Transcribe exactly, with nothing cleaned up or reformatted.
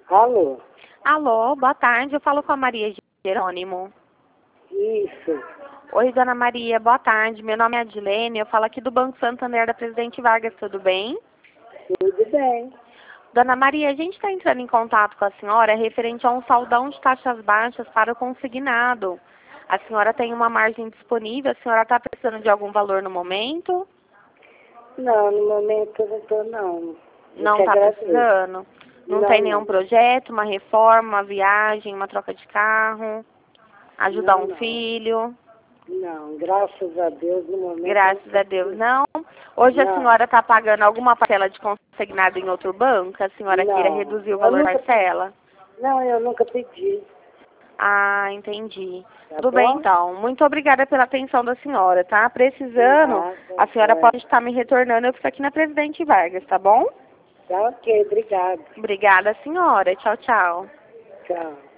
Alô? Alô, boa tarde. Eu falo com a Maria Jerônimo. Isso. Oi, dona Maria, boa tarde. Meu nome é Adilene. Eu falo aqui do Banco Santander da Presidente Vargas. Tudo bem? Tudo bem. Dona Maria, a gente está entrando em contato com a senhora referente a um saldão de taxas baixas para o consignado. A senhora tem uma margem disponível? A senhora está precisando de algum valor no momento? Não, no momento eu não estou, não. Eu Não te está agradeço. precisando? Não, Não, tem nenhum não. projeto, uma reforma, uma viagem, uma troca de carro? Ajudar Não, um não. filho? Não, graças a Deus, no momento... Graças a Deus, não. Hoje a Não. senhora está pagando alguma parcela de consignado em outro banco? A senhora queira Não. reduzir o Eu valor da nunca- parcela? Não, eu nunca pedi. Ah, entendi. Tá Tudo bem, bom? então. Muito obrigada pela atenção da senhora, tá? Precisando, Nada, a senhora é. pode estar me retornando. Eu fico aqui na Presidente Vargas, tá bom? Tá ok, obrigado. Obrigada, senhora. Tchau, tchau. Tchau.